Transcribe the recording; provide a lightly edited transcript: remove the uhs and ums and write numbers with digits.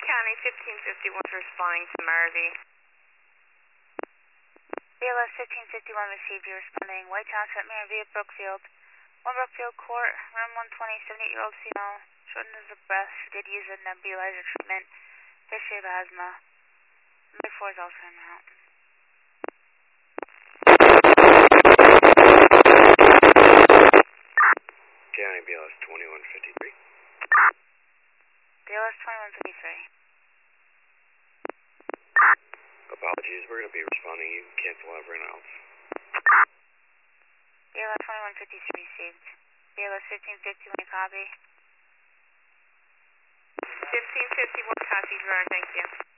County 1551 is responding to Marvey. BLS 1551 received. You responding. White Township, Marvey at Brookfield. 1 Brookfield Court, room 120, 78-year-old female. Shortness of breath. She did use a nebulizer treatment. History of asthma. Before is also in out. County BLS 2153. BLS 2153. Apologies, we're going to be responding. You can cancel everyone else. BLS 2153 received. BLS 1551 copy. 1551 copy, Gerard, thank you.